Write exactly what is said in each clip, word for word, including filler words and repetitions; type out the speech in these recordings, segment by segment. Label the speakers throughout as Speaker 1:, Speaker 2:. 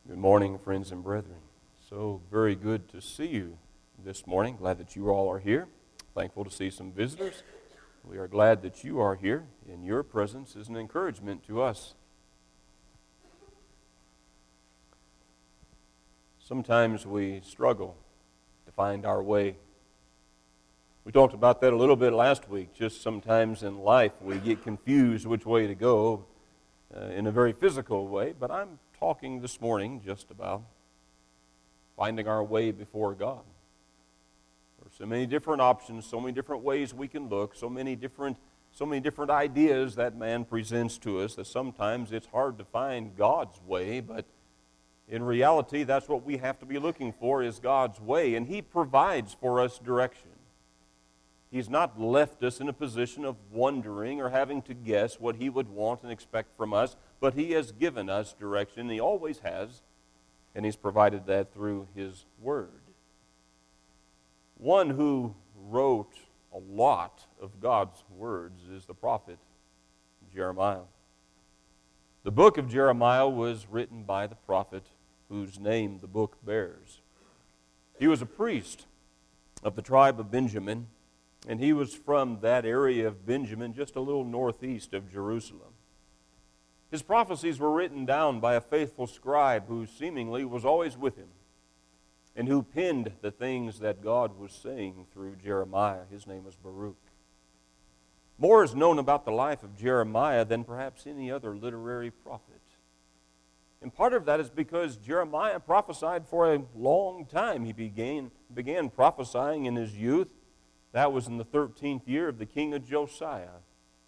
Speaker 1: Good morning, friends and brethren. So very good to see you this morning. Glad that you all are here. Thankful to see some visitors. We are glad that you are here, and your presence is an encouragement to us. Sometimes we struggle to find our way. We talked about that a little bit last week. Just sometimes in life we get confused which way to go uh, in a very physical way, but I'm talking this morning just about finding our way before God. There are so many different options, so many different ways we can look, so many different so many different ideas that man presents to us that sometimes it's hard to find God's way, but in reality that's what we have to be looking for is God's way, and He provides for us direction. He's not left us in a position of wondering or having to guess what He would want and expect from us, but He has given us direction. He always has, and He's provided that through His Word. One who wrote a lot of God's words is the prophet Jeremiah. The book of Jeremiah was written by the prophet whose name the book bears. He was a priest of the tribe of Benjamin, and he was from that area of Benjamin, just a little northeast of Jerusalem. His prophecies were written down by a faithful scribe who seemingly was always with him, and who penned the things that God was saying through Jeremiah. His name was Baruch. More is known about the life of Jeremiah than perhaps any other literary prophet. And part of that is because Jeremiah prophesied for a long time. He began, began prophesying in his youth. That was in the thirteenth year of the king of Josiah.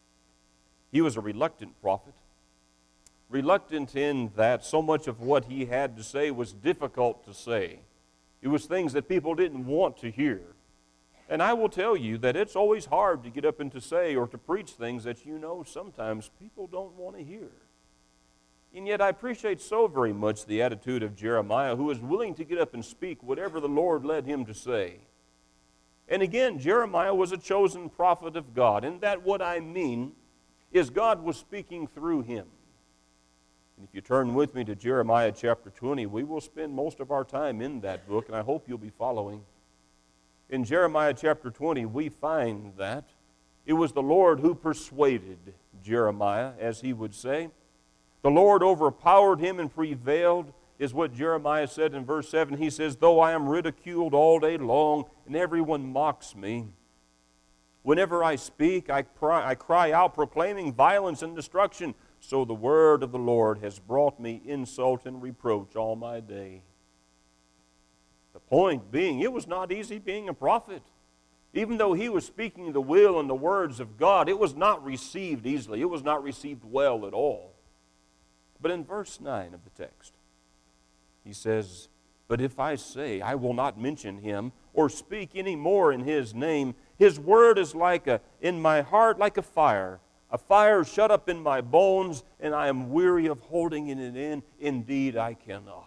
Speaker 1: He was a reluctant prophet. Reluctant in that so much of what he had to say was difficult to say. It was things that people didn't want to hear. And I will tell you that it's always hard to get up and to say or to preach things that you know sometimes people don't want to hear. And yet I appreciate so very much the attitude of Jeremiah, who was willing to get up and speak whatever the Lord led him to say. And again, Jeremiah was a chosen prophet of God, and that what I mean is God was speaking through him. And if you turn with me to Jeremiah chapter twenty, we will spend most of our time in that book, and I hope you'll be following. In Jeremiah chapter twenty, we find that it was the Lord who persuaded Jeremiah, as he would say. The Lord overpowered him and prevailed, is what Jeremiah said in verse seven. He says, "Though I am ridiculed all day long, and everyone mocks me, whenever I speak, I cry, I cry out, proclaiming violence and destruction. So the word of the Lord has brought me insult and reproach all my day." The point being, it was not easy being a prophet. Even though he was speaking the will and the words of God, it was not received easily. It was not received well at all. But in verse nine of the text, he says, "But if I say I will not mention him or speak any more in his name, his word is like a in my heart like a fire, a fire shut up in my bones, and I am weary of holding it in. Indeed, I cannot."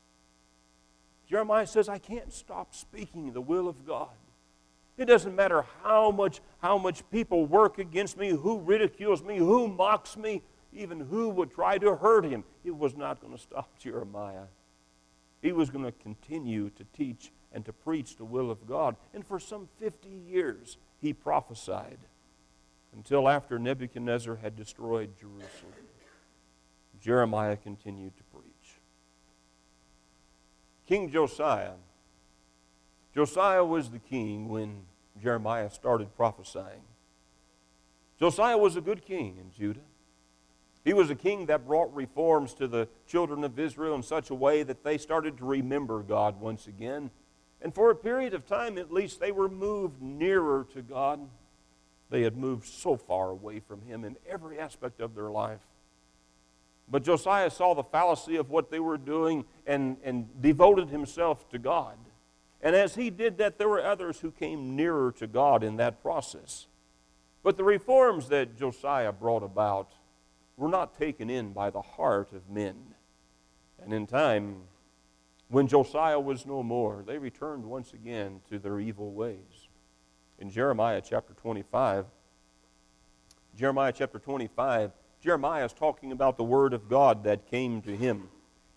Speaker 1: Jeremiah says, I can't stop speaking the will of God. It doesn't matter how much, how much people work against me, who ridicules me, who mocks me, even who would try to hurt him. It was not going to stop Jeremiah. He was going to continue to teach and to preach the will of God. And for some fifty years, he prophesied until after Nebuchadnezzar had destroyed Jerusalem. Jeremiah continued to preach. King Josiah. Josiah was the king when Jeremiah started prophesying. Josiah was a good king in Judah. He was a king that brought reforms to the children of Israel in such a way that they started to remember God once again. And for a period of time, at least, they were moved nearer to God. They had moved so far away from Him in every aspect of their life. But Josiah saw the fallacy of what they were doing and, and devoted himself to God. And as he did that, there were others who came nearer to God in that process. But the reforms that Josiah brought about were not taken in by the heart of men. And in time, when Josiah was no more, they returned once again to their evil ways. In Jeremiah chapter twenty-five, Jeremiah chapter twenty-five, Jeremiah is talking about the word of God that came to him.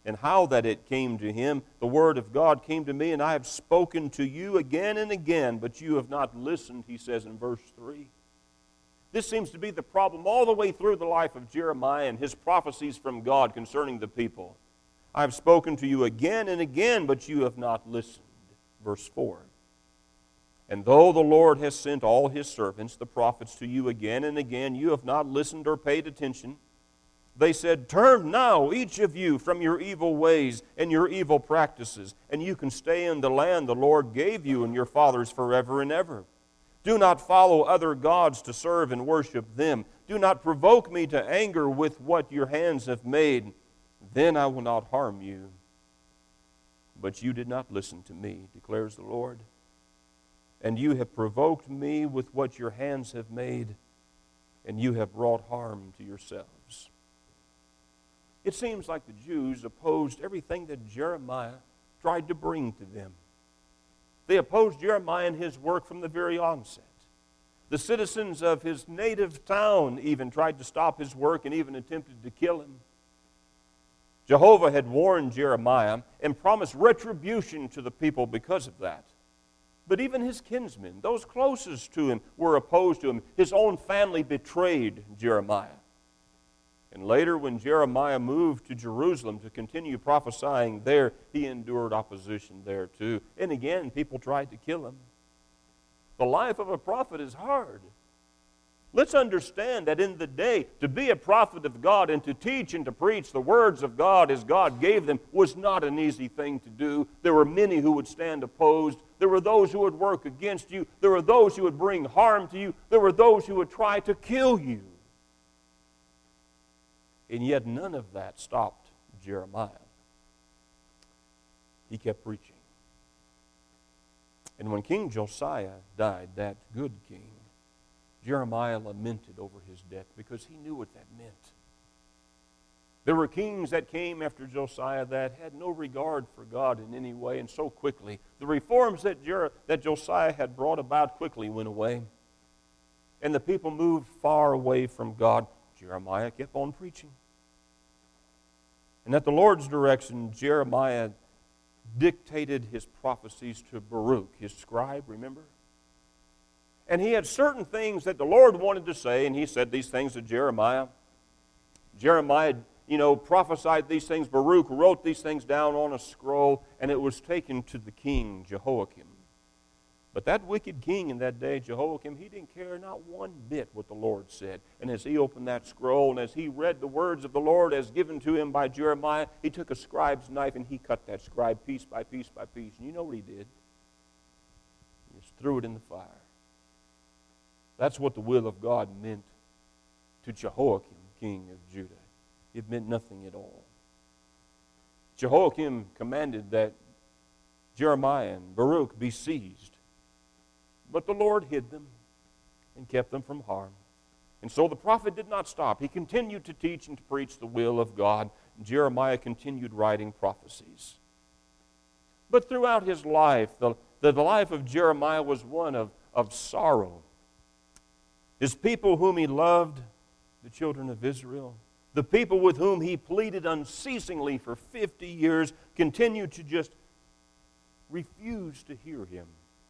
Speaker 1: and how that it came to him. The word of God came to me, and I have spoken to you again and again, but you have not listened, he says in verse three. This seems to be the problem all the way through the life of Jeremiah and his prophecies from God concerning the people. I have spoken to you again and again, but you have not listened. Verse four. And though the Lord has sent all his servants, the prophets, to you again and again, you have not listened or paid attention. They said, turn now, each of you, from your evil ways and your evil practices, and you can stay in the land the Lord gave you and your fathers forever and ever. Do not follow other gods to serve and worship them. Do not provoke me to anger with what your hands have made. Then I will not harm you. But you did not listen to me, declares the Lord. And you have provoked me with what your hands have made, and you have wrought harm to yourselves. It seems like the Jews opposed everything that Jeremiah tried to bring to them. They opposed Jeremiah and his work from the very onset. The citizens of his native town even tried to stop his work and even attempted to kill him. Jehovah had warned Jeremiah and promised retribution to the people because of that. But even his kinsmen, those closest to him, were opposed to him. His own family betrayed Jeremiah. And later, when Jeremiah moved to Jerusalem to continue prophesying there, he endured opposition there too. And again, people tried to kill him. The life of a prophet is hard. Let's understand that in the day, to be a prophet of God and to teach and to preach the words of God as God gave them was not an easy thing to do. There were many who would stand opposed. There were those who would work against you. There were those who would bring harm to you. There were those who would try to kill you. And yet none of that stopped Jeremiah. He kept preaching. And when King Josiah died, that good king, Jeremiah lamented over his death because he knew what that meant. There were kings that came after Josiah that had no regard for God in any way, and so quickly. The reforms that, Jer- that Josiah had brought about quickly went away. And the people moved far away from God. Jeremiah kept on preaching. And at the Lord's direction, Jeremiah dictated his prophecies to Baruch, his scribe, remember? And he had certain things that the Lord wanted to say, and he said these things to Jeremiah. Jeremiah, you know, prophesied these things. Baruch wrote these things down on a scroll, and it was taken to the king, Jehoiakim. But that wicked king in that day, Jehoiakim, he didn't care not one bit what the Lord said. And as he opened that scroll, and as he read the words of the Lord as given to him by Jeremiah, he took a scribe's knife and he cut that scribe piece by piece by piece. And you know what he did? He just threw it in the fire. That's what the will of God meant to Jehoiakim, king of Judah. It meant nothing at all. Jehoiakim commanded that Jeremiah and Baruch be seized. But the Lord hid them and kept them from harm. And so the prophet did not stop. He continued to teach and to preach the will of God. Jeremiah continued writing prophecies. But throughout his life, the, the life of Jeremiah was one of, of sorrow. His people whom he loved, the children of Israel, the people with whom he pleaded unceasingly for fifty years, continued to just refuse to hear him.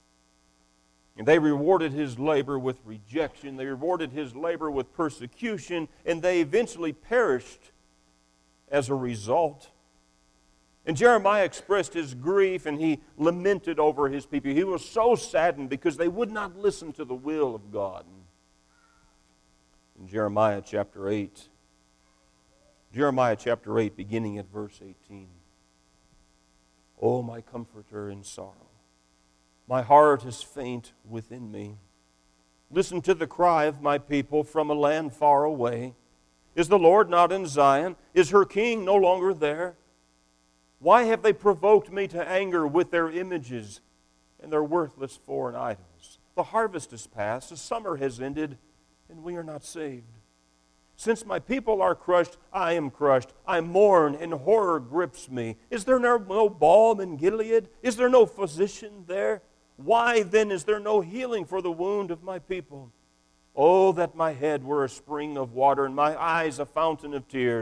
Speaker 1: And they rewarded his labor with rejection. They rewarded his labor with persecution, and they eventually perished as a result. And Jeremiah expressed his grief, and he lamented over his people. He was so saddened because they would not listen to the will of God. In Jeremiah chapter eight, Jeremiah chapter eight, beginning at verse eighteen. O my comforter in sorrow, my heart is faint within me. Listen to the cry of my people from a land far away. Is the Lord not in Zion? Is her king no longer there? Why have they provoked me to anger with their images and their worthless foreign idols? The harvest is past, the summer has ended, and we are not saved. Since my people are crushed, I am crushed. I mourn, and horror grips me. Is there no, no balm in Gilead? Is there no physician there? Why then is there no healing for the wound of my people? Oh, that my head were a spring of water, and my eyes a fountain of tears.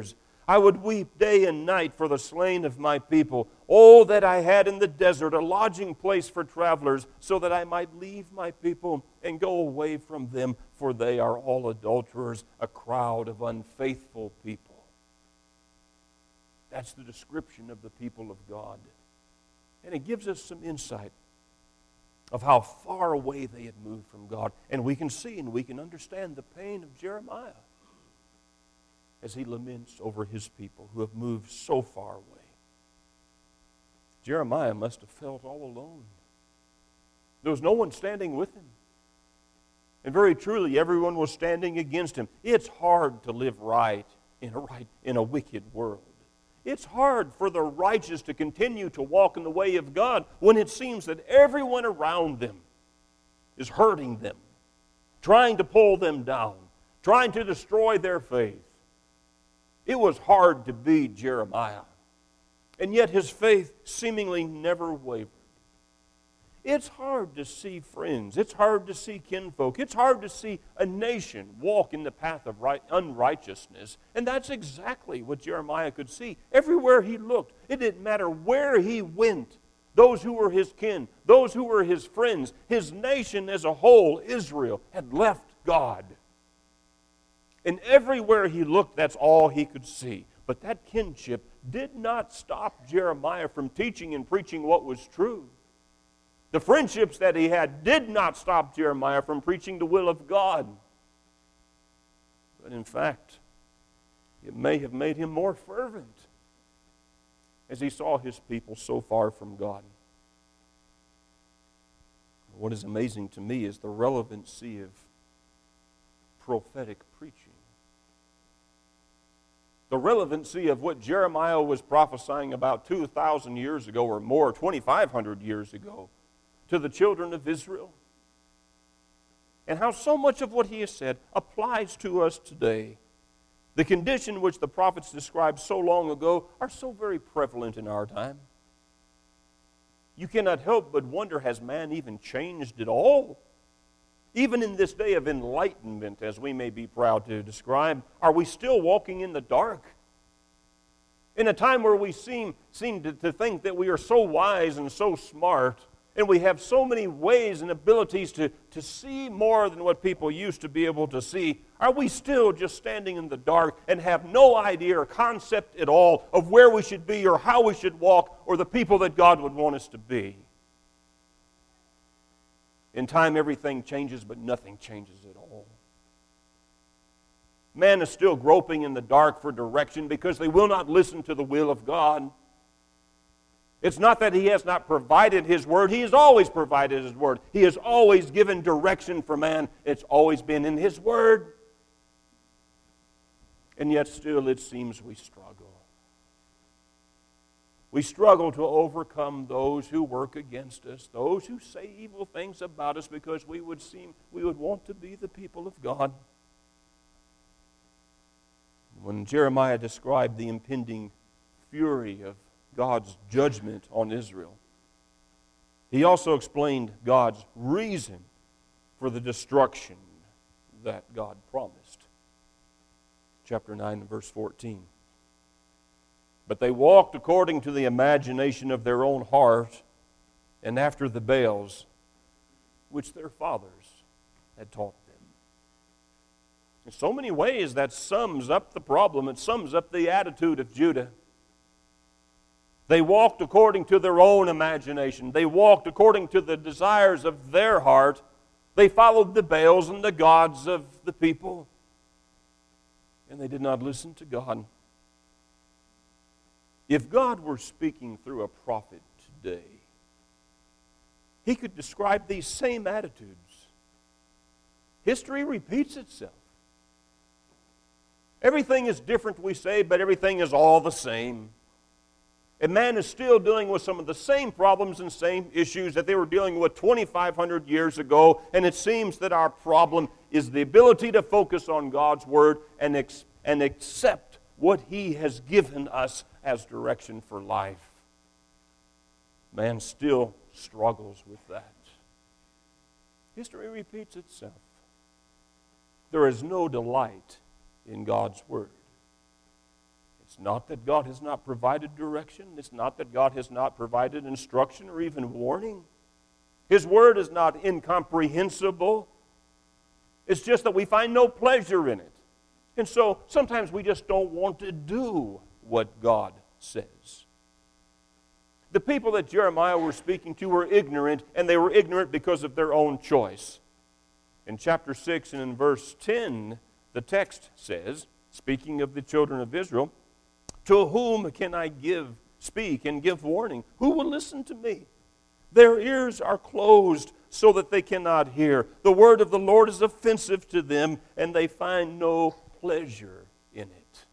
Speaker 1: I would weep day and night for the slain of my people. Oh, that I had in the desert a lodging place for travelers, so that I might leave my people and go away from them, for they are all adulterers, a crowd of unfaithful people. That's the description of the people of God. And it gives us some insight of how far away they had moved from God. And we can see and we can understand the pain of Jeremiah as he laments over his people who have moved so far away. Jeremiah must have felt all alone. There was no one standing with him. And very truly, everyone was standing against him. It's hard to live right in a, right, in a wicked world. It's hard for the righteous to continue to walk in the way of God when it seems that everyone around them is hurting them, trying to pull them down, trying to destroy their faith. It was hard to be Jeremiah, and yet his faith seemingly never wavered. It's hard to see friends. It's hard to see kinfolk. It's hard to see a nation walk in the path of right, unrighteousness. And that's exactly what Jeremiah could see. Everywhere he looked, it didn't matter where he went. Those who were his kin, those who were his friends, his nation as a whole, Israel, had left God. And everywhere he looked, that's all he could see. But that kinship did not stop Jeremiah from teaching and preaching what was true. The friendships that he had did not stop Jeremiah from preaching the will of God. But in fact, it may have made him more fervent as he saw his people so far from God. What is amazing to me is the relevancy of prophetic preaching. The relevancy of what Jeremiah was prophesying about two thousand years ago or more, twenty-five hundred years ago, to the children of Israel. And how so much of what he has said applies to us today. The condition which the prophets described so long ago are so very prevalent in our time. You cannot help but wonder, has man even changed at all? Even in this day of enlightenment, as we may be proud to describe, are we still walking in the dark? In a time where we seem, seem to, to think that we are so wise and so smart, and we have so many ways and abilities to, to see more than what people used to be able to see, are we still just standing in the dark and have no idea or concept at all of where we should be or how we should walk or the people that God would want us to be? In time, everything changes, but nothing changes at all. Man is still groping in the dark for direction because they will not listen to the will of God. It's not that He has not provided His Word. He has always provided His Word. He has always given direction for man. It's always been in His Word. And yet still it seems we struggle. We struggle to overcome those who work against us, those who say evil things about us because we would seem we would want to be the people of God. When Jeremiah described the impending fury of God's judgment on Israel, he also explained God's reason for the destruction that God promised. Chapter nine and verse fourteen. But they walked according to the imagination of their own heart and after the Baals, which their fathers had taught them. In so many ways, that sums up the problem. It sums up the attitude of Judah. They walked according to their own imagination. They walked according to the desires of their heart. They followed the Baals and the gods of the people. And they did not listen to God. If God were speaking through a prophet today, He could describe these same attitudes. History repeats itself. Everything is different, we say, but everything is all the same. And man is still dealing with some of the same problems and same issues that they were dealing with twenty-five hundred years ago. And it seems that our problem is the ability to focus on God's Word and, ex- and accept what He has given us as direction for life. Man still struggles with that. History repeats itself. There is no delight in God's Word. It It's not that God has not provided direction. It's not that God has not provided instruction or even warning. His word is not incomprehensible. It's just that we find no pleasure in it. And so sometimes we just don't want to do what God says. The people that Jeremiah was speaking to were ignorant, and they were ignorant because of their own choice. In chapter six and in verse ten, the text says, speaking of the children of Israel, "To whom can I give, speak, and give warning? Who will listen to me? Their ears are closed so that they cannot hear. The word of the Lord is offensive to them, and they find no pleasure in it."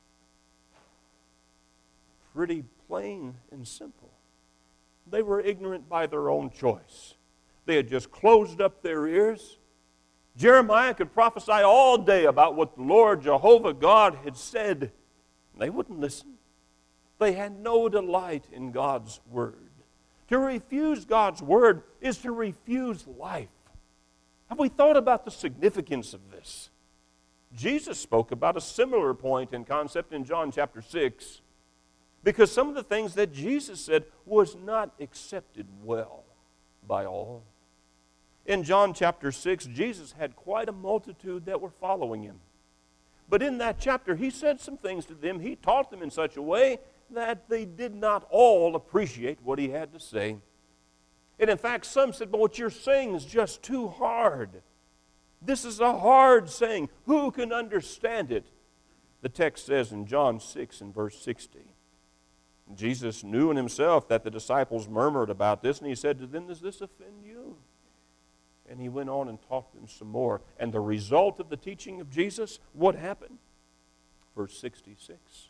Speaker 1: Pretty plain and simple. They were ignorant by their own choice. They had just closed up their ears. Jeremiah could prophesy all day about what the Lord Jehovah God had said. They wouldn't listen. They had no delight in God's word. To refuse God's word is to refuse life. Have we thought about the significance of this? Jesus spoke about a similar point and concept in John chapter six, because some of the things that Jesus said was not accepted well by all. In John chapter six, Jesus had quite a multitude that were following him. But in that chapter, he said some things to them. He taught them in such a way that they did not all appreciate what he had to say. And in fact, some said, "But what you're saying is just too hard. This is a hard saying. Who can understand it?" The text says in John six and verse sixty, Jesus knew in himself that the disciples murmured about this, and he said to them, "Does this offend you?" And he went on and taught them some more. And the result of the teaching of Jesus, what happened? Verse sixty-six.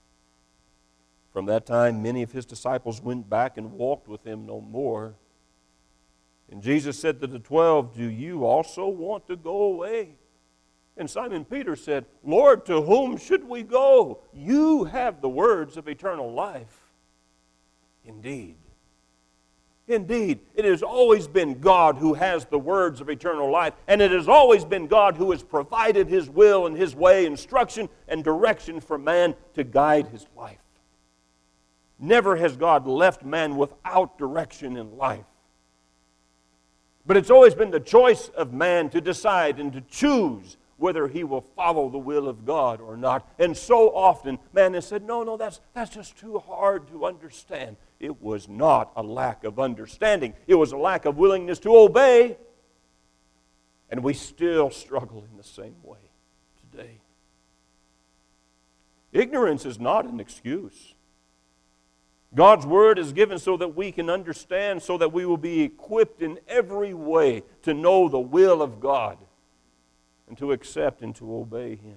Speaker 1: From that time, many of his disciples went back and walked with him no more. And Jesus said to the twelve, "Do you also want to go away?" And Simon Peter said, "Lord, to whom should we go? You have the words of eternal life." Indeed, indeed, it has always been God who has the words of eternal life, and it has always been God who has provided his will and his way, instruction and direction for man to guide his life. Never has God left man without direction in life. But it's always been the choice of man to decide and to choose whether he will follow the will of God or not. And so often, man has said, no, no, that's, that's just too hard to understand. It was not a lack of understanding. It was a lack of willingness to obey. And we still struggle in the same way today. Ignorance is not an excuse. God's word is given so that we can understand, so that we will be equipped in every way to know the will of God and to accept and to obey him.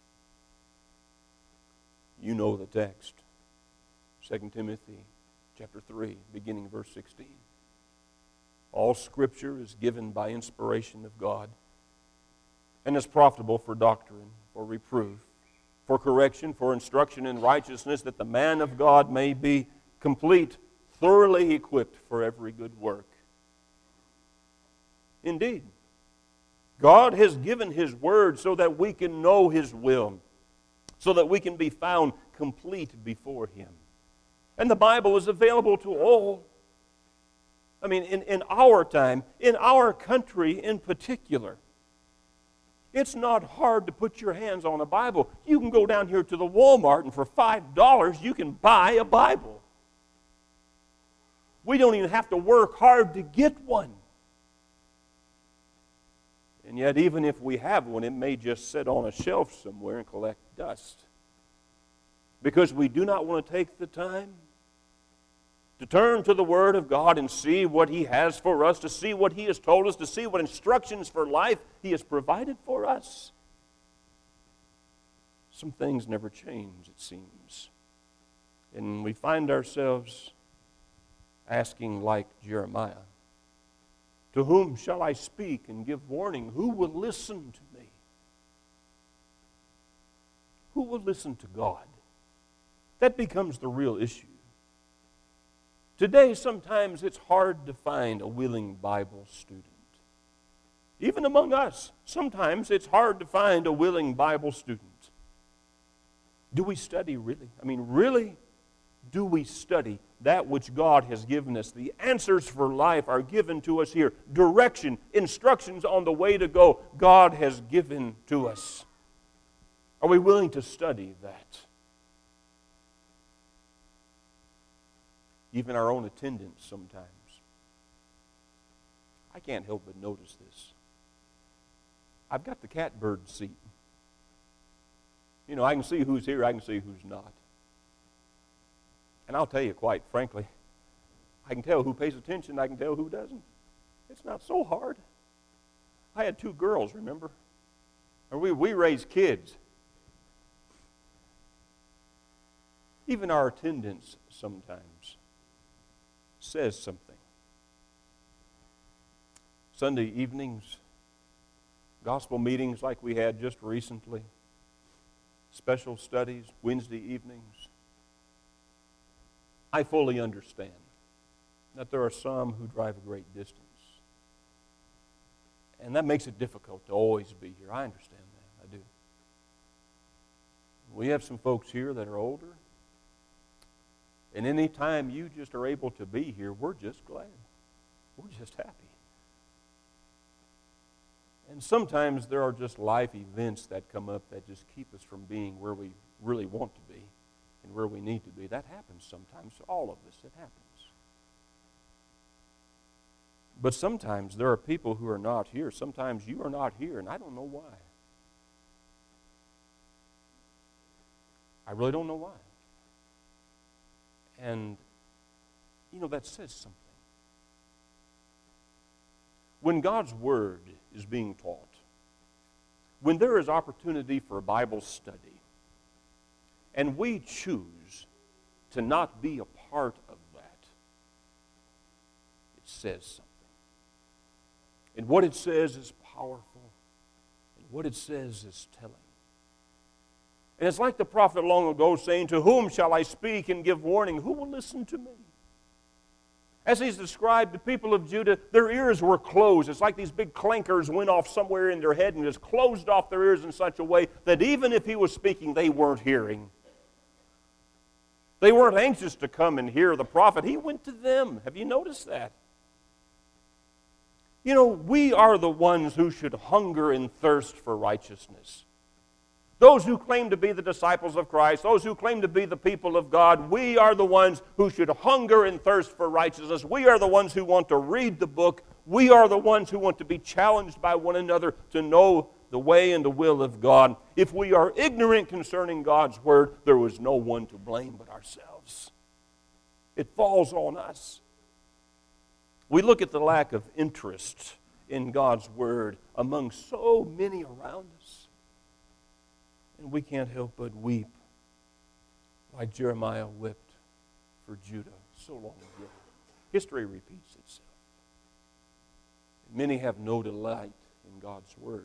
Speaker 1: You know the text. Second Timothy chapter three, beginning verse sixteen. All Scripture is given by inspiration of God and is profitable for doctrine, for reproof, for correction, for instruction in righteousness, that the man of God may be complete, thoroughly equipped for every good work. Indeed, God has given his word so that we can know his will, so that we can be found complete before him. And the Bible is available to all. I mean, in, in our time, in our country in particular, it's not hard to put your hands on a Bible. You can go down here to the Walmart, and for five dollars you can buy a Bible. We don't even have to work hard to get one. And yet, even if we have one, it may just sit on a shelf somewhere and collect dust. Because we do not want to take the time to turn to the Word of God and see what he has for us, to see what he has told us, to see what instructions for life he has provided for us. Some things never change, it seems. And we find ourselves asking like Jeremiah, to whom shall I speak and give warning? Who will listen to me? Who will listen to God? That becomes the real issue. Today, sometimes it's hard to find a willing Bible student. Even among us, sometimes it's hard to find a willing Bible student. Do we study really? I mean, really, do we study that which God has given us? The answers for life are given to us here. Direction, instructions on the way to go, God has given to us. Are we willing to study that? Even our own attendance sometimes. I can't help but notice this. I've got the catbird seat. You know, I can see who's here, I can see who's not. And I'll tell you, quite frankly, I can tell who pays attention, I can tell who doesn't. It's not so hard. I had two girls, remember? Or we, we raised kids. Even our attendance sometimes says something. Sunday evenings, gospel meetings like we had just recently, special studies, Wednesday evenings. I fully understand that there are some who drive a great distance. And that makes it difficult to always be here. I understand that. I do. We have some folks here that are older. And any time you just are able to be here, we're just glad. We're just happy. And sometimes there are just life events that come up that just keep us from being where we really want to be and where we need to be. That happens sometimes to all of us. It happens. But sometimes there are people who are not here. Sometimes you are not here, and I don't know why. I really don't know why. And, you know, that says something. When God's Word is being taught, when there is opportunity for a Bible study, and we choose to not be a part of that, it says something. And what it says is powerful, and what it says is telling. And it's like the prophet long ago saying, "To whom shall I speak and give warning? Who will listen to me?" As he's described the people of Judah, their ears were closed. It's like these big clankers went off somewhere in their head and just closed off their ears in such a way that even if he was speaking, they weren't hearing. They weren't anxious to come and hear the prophet. He went to them. Have you noticed that? You know, we are the ones who should hunger and thirst for righteousness. Those who claim to be the disciples of Christ, those who claim to be the people of God, we are the ones who should hunger and thirst for righteousness. We are the ones who want to read the book. We are the ones who want to be challenged by one another to know the way and the will of God. If we are ignorant concerning God's Word, there was no one to blame but ourselves. It falls on us. We look at the lack of interest in God's Word among so many around us. And we can't help but weep like Jeremiah wept for Judah so long ago. History repeats itself. Many have no delight in God's Word.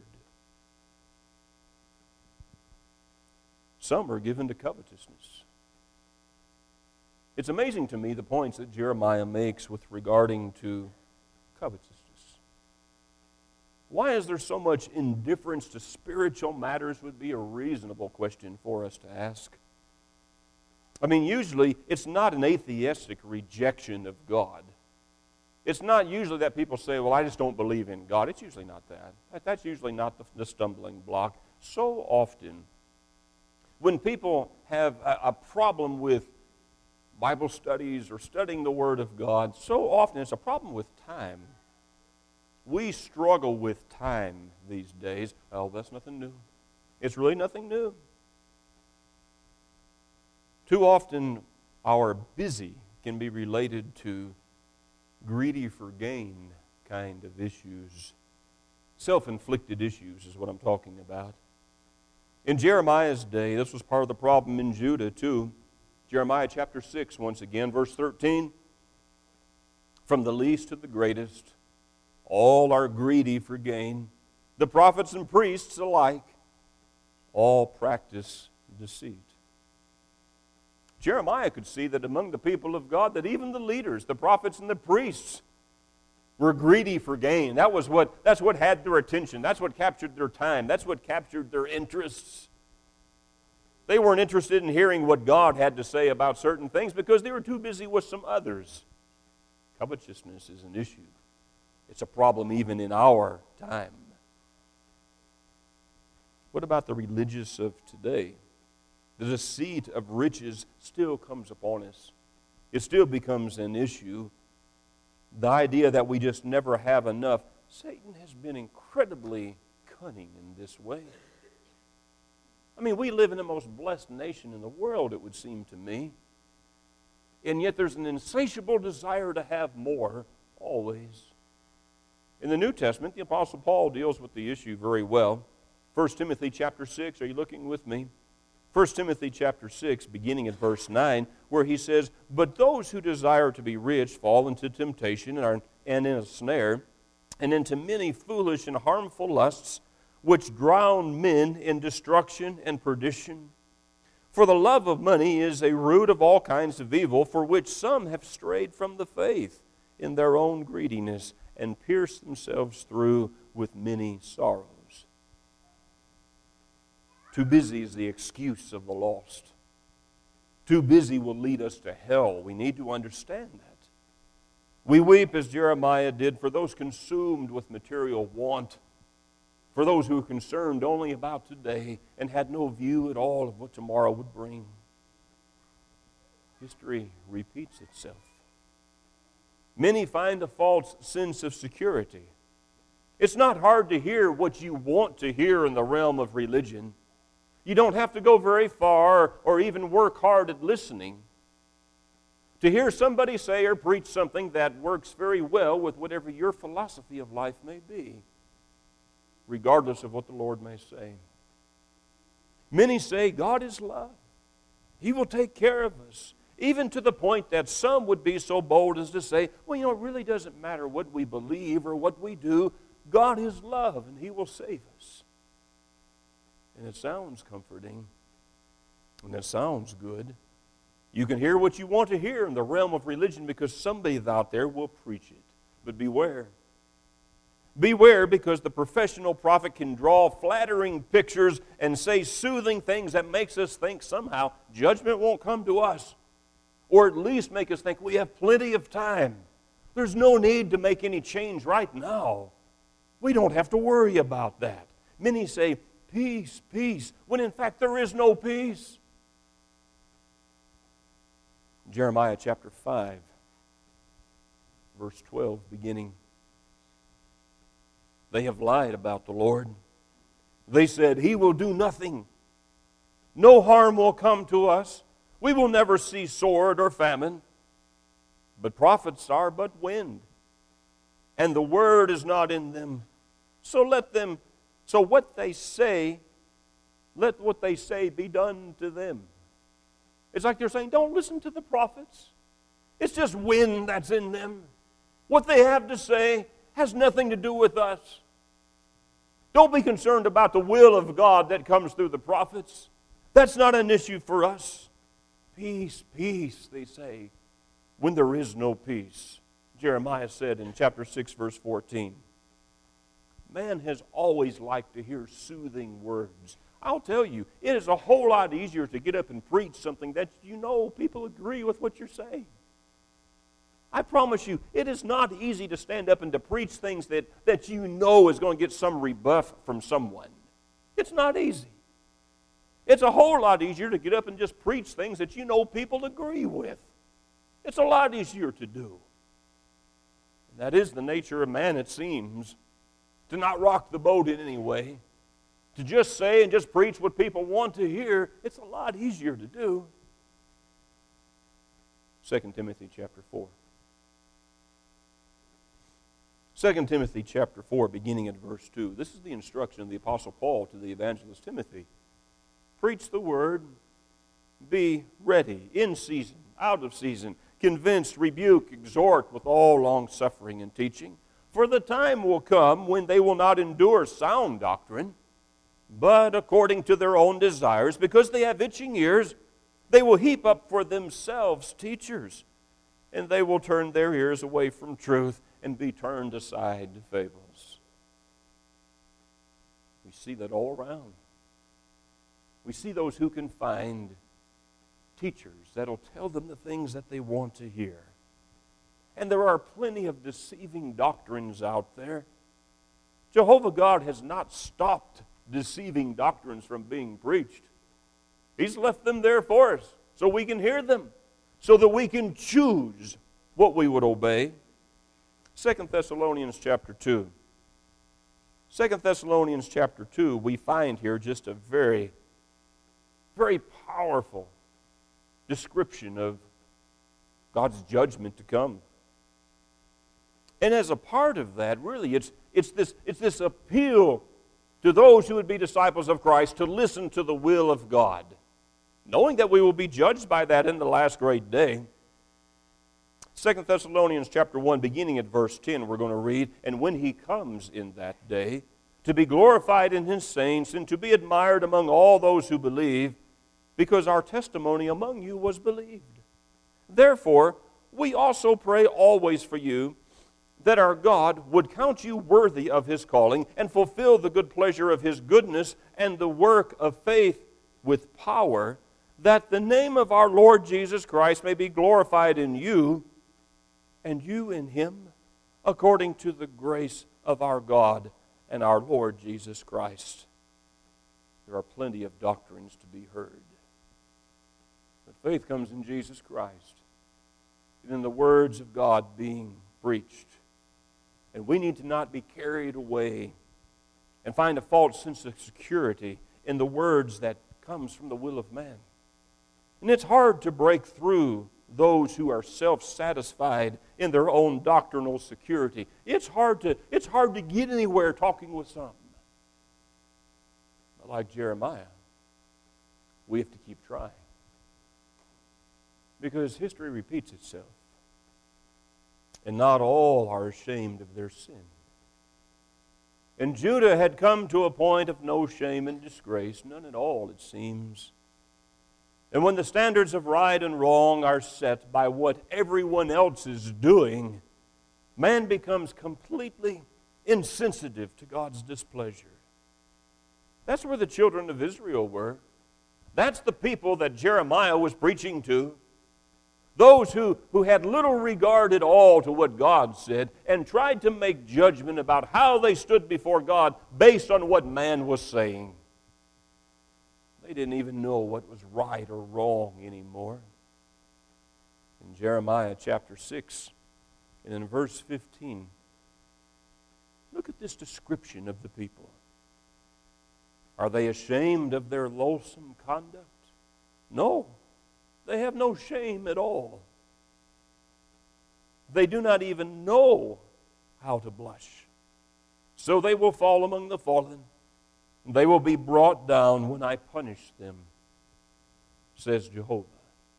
Speaker 1: Some are given to covetousness. It's amazing to me the points that Jeremiah makes with regarding to covetousness. Why is there so much indifference to spiritual matters would be a reasonable question for us to ask. I mean, usually it's not an atheistic rejection of God. It's not usually that people say, well, I just don't believe in God. It's usually not that. That's usually not the, the stumbling block. So often, when people have a, a problem with Bible studies or studying the Word of God, so often it's a problem with time. We struggle with time these days. Oh, that's nothing new. It's really nothing new. Too often, our busy can be related to greedy for gain kind of issues. Self-inflicted issues is what I'm talking about. In Jeremiah's day, this was part of the problem in Judah too. Jeremiah chapter six, once again, verse thirteen. From the least to the greatest, all are greedy for gain. The prophets and priests alike, all practice deceit. Jeremiah could see that among the people of God, that even the leaders, the prophets and the priests, were greedy for gain. That was what, that's what had their attention. That's what captured their time. That's what captured their interests. They weren't interested in hearing what God had to say about certain things because they were too busy with some others. Covetousness is an issue. It's a problem even in our time. What about the religious of today? The deceit of riches still comes upon us. It still becomes an issue. The idea that we just never have enough. Satan has been incredibly cunning in this way. I mean, we live in the most blessed nation in the world, it would seem to me. And yet there's an insatiable desire to have more, always. In the New Testament, the Apostle Paul deals with the issue very well. First Timothy chapter six, are you looking with me? First Timothy chapter six, beginning at verse nine, where he says, "But those who desire to be rich fall into temptation and, are, and in a snare, and into many foolish and harmful lusts, which drown men in destruction and perdition. For the love of money is a root of all kinds of evil, for which some have strayed from the faith in their own greediness, and pierced themselves through with many sorrows." Too busy is the excuse of the lost. Too busy will lead us to hell. We need to understand that. We weep as Jeremiah did for those consumed with material want, for those who are concerned only about today and had no view at all of what tomorrow would bring. History repeats itself. Many find a false sense of security. It's not hard to hear what you want to hear in the realm of religion. You don't have to go very far or even work hard at listening to hear somebody say or preach something that works very well with whatever your philosophy of life may be, regardless of what the Lord may say. Many say God is love. He will take care of us, even to the point that some would be so bold as to say, well, you know, it really doesn't matter what we believe or what we do. God is love, and He will save us. And it sounds comforting, and it sounds good. You can hear what you want to hear in the realm of religion because somebody out there will preach it. But beware. Beware, because the professional prophet can draw flattering pictures and say soothing things that makes us think somehow judgment won't come to us, or at least make us think we have plenty of time. There's no need to make any change right now. We don't have to worry about that. Many say, peace, peace, when in fact there is no peace. Jeremiah chapter five, verse twelve, beginning. They have lied about the Lord. They said, He will do nothing. No harm will come to us. We will never see sword or famine. But prophets are but wind, and the word is not in them. So let them, so what they say, let what they say be done to them. It's like they're saying, don't listen to the prophets. It's just wind that's in them. What they have to say has nothing to do with us. Don't be concerned about the will of God that comes through the prophets. That's not an issue for us. Peace, peace, they say, when there is no peace. Jeremiah said in chapter six, verse fourteen, man has always liked to hear soothing words. I'll tell you, it is a whole lot easier to get up and preach something that you know people agree with what you're saying. I promise you, it is not easy to stand up and to preach things that, that you know is going to get some rebuff from someone. It's not easy. It's a whole lot easier to get up and just preach things that you know people agree with. It's a lot easier to do. And that is the nature of man, it seems, to not rock the boat in any way. To just say and just preach what people want to hear, it's a lot easier to do. Second Timothy chapter four. Second Timothy chapter four, beginning at verse two. This is the instruction of the Apostle Paul to the evangelist Timothy. Preach the word, be ready, in season, out of season, convince, rebuke, exhort with all long-suffering and teaching. For the time will come when they will not endure sound doctrine, but according to their own desires, because they have itching ears, they will heap up for themselves teachers, and they will turn their ears away from truth and be turned aside to fables. We see that all around. We see those who can find teachers that'll tell them the things that they want to hear. And there are plenty of deceiving doctrines out there. Jehovah God has not stopped deceiving doctrines from being preached. He's left them there for us so we can hear them, so that we can choose what we would obey. Second Thessalonians chapter two. Second Thessalonians chapter two, we find here just a very, very powerful description of God's judgment to come. And as a part of that, really, it's, it's, this, it's this appeal to those who would be disciples of Christ to listen to the will of God, knowing that we will be judged by that in the last great day. Second Thessalonians chapter one, beginning at verse ten, we're going to read, "And when he comes in that day, to be glorified in his saints, and to be admired among all those who believe, because our testimony among you was believed. Therefore, we also pray always for you, that our God would count you worthy of his calling, and fulfill the good pleasure of his goodness, and the work of faith with power, that the name of our Lord Jesus Christ may be glorified in you, and you in him, according to the grace of our God and our Lord Jesus Christ." There are plenty of doctrines to be heard. But faith comes in Jesus Christ, and in the words of God being preached. And we need to not be carried away and find a false sense of security in the words that comes from the will of man. And it's hard to break through those who are self-satisfied in their own doctrinal security. It's hard to, it's hard to get anywhere talking with some. But like Jeremiah, we have to keep trying. Because history repeats itself. And not all are ashamed of their sin. And Judah had come to a point of no shame and disgrace, none at all, it seems. And when the standards of right and wrong are set by what everyone else is doing, man becomes completely insensitive to God's displeasure. That's where the children of Israel were. That's the people that Jeremiah was preaching to. Those who, who had little regard at all to what God said and tried to make judgment about how they stood before God based on what man was saying. They didn't even know what was right or wrong anymore. In Jeremiah chapter six and in verse fifteen, look at this description of the people. Are they ashamed of their loathsome conduct? No, they have no shame at all. They do not even know how to blush. So they will fall among the fallen. They will be brought down when I punish them, says Jehovah.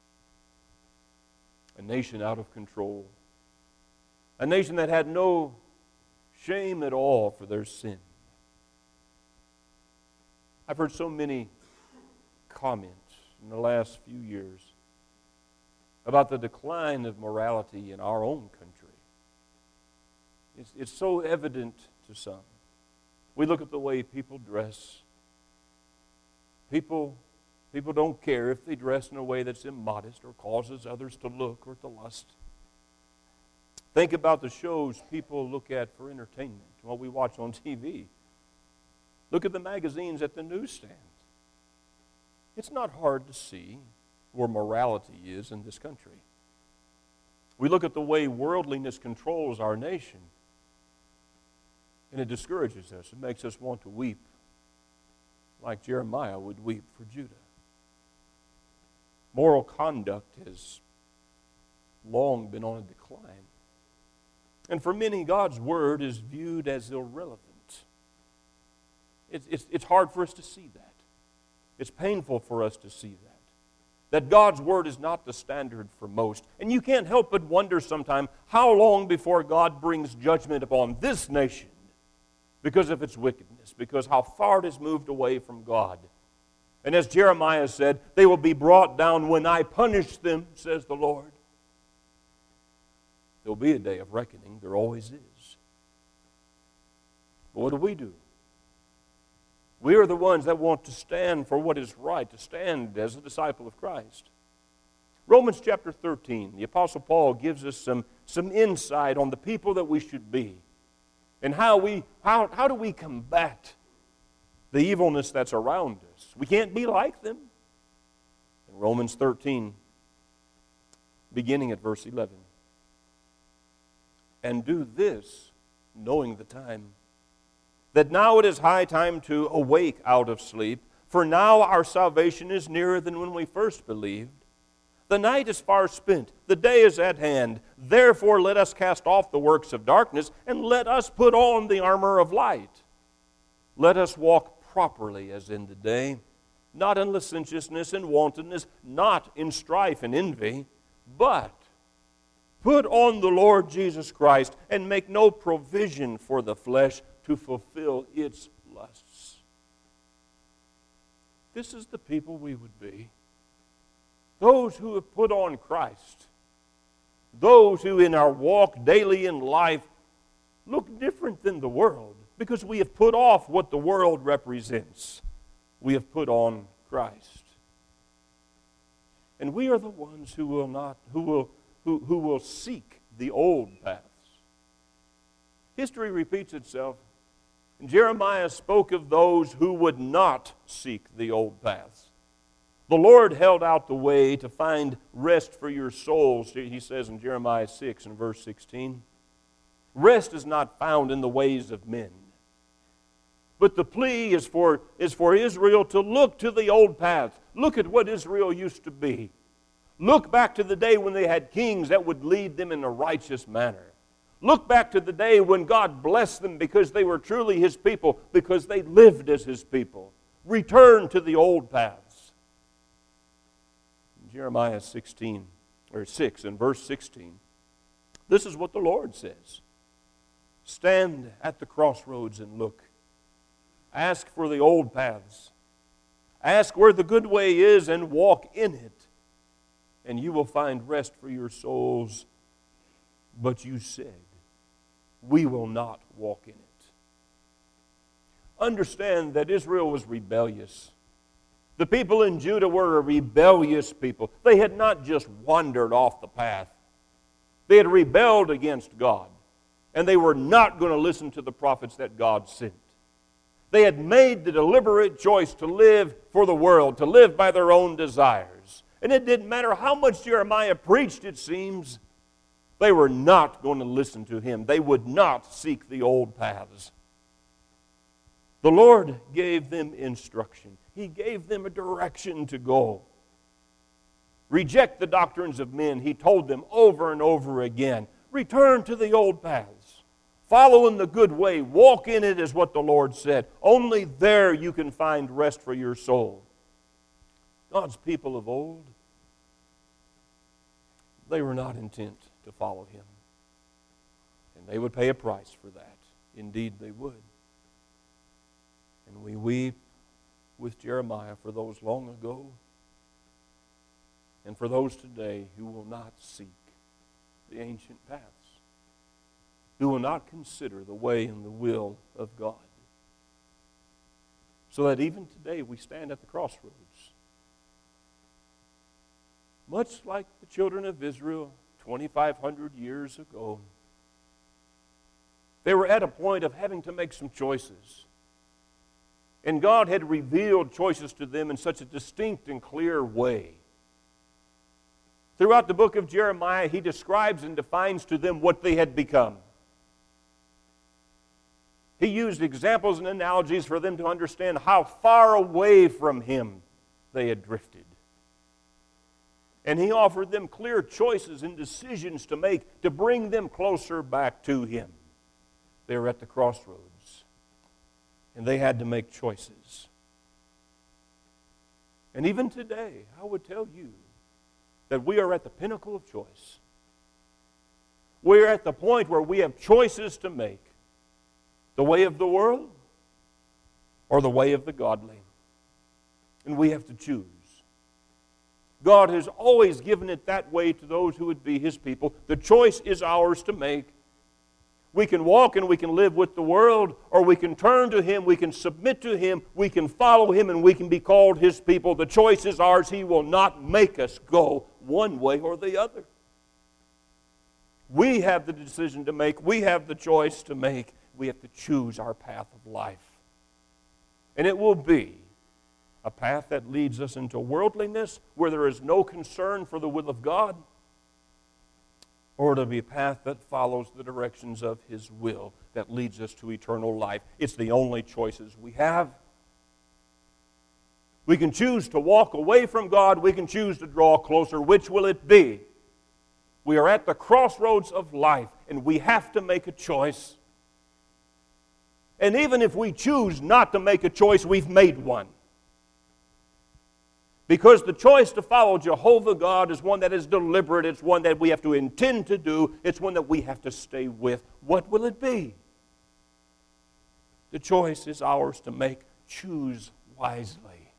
Speaker 1: A nation out of control. A nation that had no shame at all for their sin. I've heard so many comments in the last few years about the decline of morality in our own country. It's, it's so evident to some. We look at the way people dress. People, people don't care if they dress in a way that's immodest or causes others to look or to lust. Think about the shows people look at for entertainment, what we watch on T V. Look at the magazines at the newsstand. It's not hard to see where morality is in this country. We look at the way worldliness controls our nation, and it discourages us. It makes us want to weep like Jeremiah would weep for Judah. Moral conduct has long been on a decline. And for many, God's word is viewed as irrelevant. It's, it's, it's hard for us to see that. It's painful for us to see that. That God's word is not the standard for most. And you can't help but wonder sometime how long before God brings judgment upon this nation because of its wickedness, because how far it has moved away from God. And as Jeremiah said, they will be brought down when I punish them, says the Lord. There will be a day of reckoning. There always is. But what do we do? We are the ones that want to stand for what is right, to stand as a disciple of Christ. Romans chapter thirteen, the Apostle Paul gives us some, some insight on the people that we should be and how, we, how, how do we combat the evilness that's around us. We can't be like them. In Romans thirteen, beginning at verse eleven. And do this, knowing the time, that now it is high time to awake out of sleep, for now our salvation is nearer than when we first believed. The night is far spent, the day is at hand. Therefore let us cast off the works of darkness, and let us put on the armor of light. Let us walk properly as in the day, not in licentiousness and wantonness, not in strife and envy, but put on the Lord Jesus Christ, and make no provision for the flesh to fulfill its lusts. This is the people we would be. Those who have put on Christ. Those who in our walk daily in life look different than the world, because we have put off what the world represents. We have put on Christ. And we are the ones who will not, who will, who, who will seek the old paths. History repeats itself. And Jeremiah spoke of those who would not seek the old paths. The Lord held out the way to find rest for your souls, he says in Jeremiah six and verse sixteen. Rest is not found in the ways of men. But the plea is for, is for Israel to look to the old paths. Look at what Israel used to be. Look back to the day when they had kings that would lead them in a righteous manner. Look back to the day when God blessed them because they were truly His people, because they lived as His people. Return to the old paths. Jeremiah sixteen, or six and verse sixteen. This is what the Lord says. Stand at the crossroads and look. Ask for the old paths. Ask where the good way is and walk in it. And you will find rest for your souls. But you said, we will not walk in it. Understand that Israel was rebellious. The people in Judah were a rebellious people. They had not just wandered off the path. They had rebelled against God. And they were not going to listen to the prophets that God sent. They had made the deliberate choice to live for the world, to live by their own desires. And it didn't matter how much Jeremiah preached, it seems. They were not going to listen to him. They would not seek the old paths. The Lord gave them instruction. He gave them a direction to go. Reject the doctrines of men, He told them over and over again. Return to the old paths. Follow in the good way. Walk in it is what the Lord said. Only there you can find rest for your soul. God's people of old, they were not intent to follow Him. And they would pay a price for that. Indeed they would. And we weep with Jeremiah for those long ago and for those today who will not seek the ancient paths, who will not consider the way and the will of God. So that even today we stand at the crossroads. Much like the children of Israel twenty-five hundred years ago, they were at a point of having to make some choices. And God had revealed choices to them in such a distinct and clear way. Throughout the book of Jeremiah, He describes and defines to them what they had become. He used examples and analogies for them to understand how far away from Him they had drifted. And He offered them clear choices and decisions to make to bring them closer back to Him. They were at the crossroads. And they had to make choices. And even today, I would tell you that we are at the pinnacle of choice. We're at the point where we have choices to make. The way of the world or the way of the godly. And we have to choose. God has always given it that way to those who would be His people. The choice is ours to make. We can walk and we can live with the world, or we can turn to Him, we can submit to Him, we can follow Him, and we can be called His people. The choice is ours. He will not make us go one way or the other. We have the decision to make. We have the choice to make. We have to choose our path of life. And it will be a path that leads us into worldliness, where there is no concern for the will of God, or it'll be a path that follows the directions of His will, that leads us to eternal life. It's the only choices we have. We can choose to walk away from God. We can choose to draw closer. Which will it be? We are at the crossroads of life, and we have to make a choice. And even if we choose not to make a choice, we've made one. Because the choice to follow Jehovah God is one that is deliberate. It's one that we have to intend to do. It's one that we have to stay with. What will it be? The choice is ours to make. Choose wisely.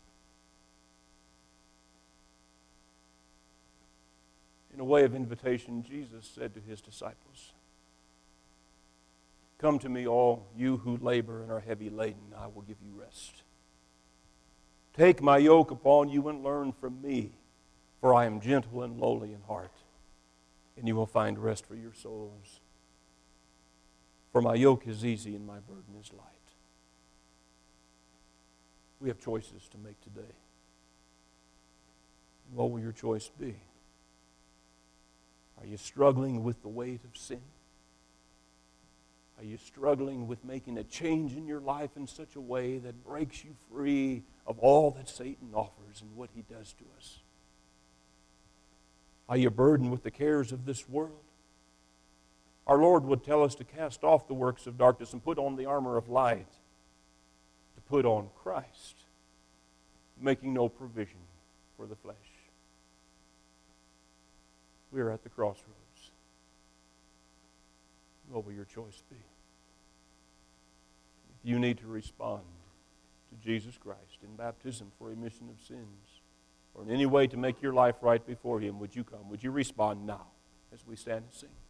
Speaker 1: In a way of invitation, Jesus said to His disciples, "Come to me, all you who labor and are heavy laden, I will give you rest. Take my yoke upon you and learn from me, for I am gentle and lowly in heart, and you will find rest for your souls. For my yoke is easy and my burden is light." We have choices to make today. What will your choice be? Are you struggling with the weight of sin? Are you struggling with making a change in your life in such a way that breaks you free of all that Satan offers and what he does to us? Are you burdened with the cares of this world? Our Lord would tell us to cast off the works of darkness and put on the armor of light, to put on Christ, making no provision for the flesh. We are at the crossroads. What will your choice be? If you need to respond to Jesus Christ in baptism for remission of sins, or in any way to make your life right before Him, would you come? Would you respond now as we stand and sing?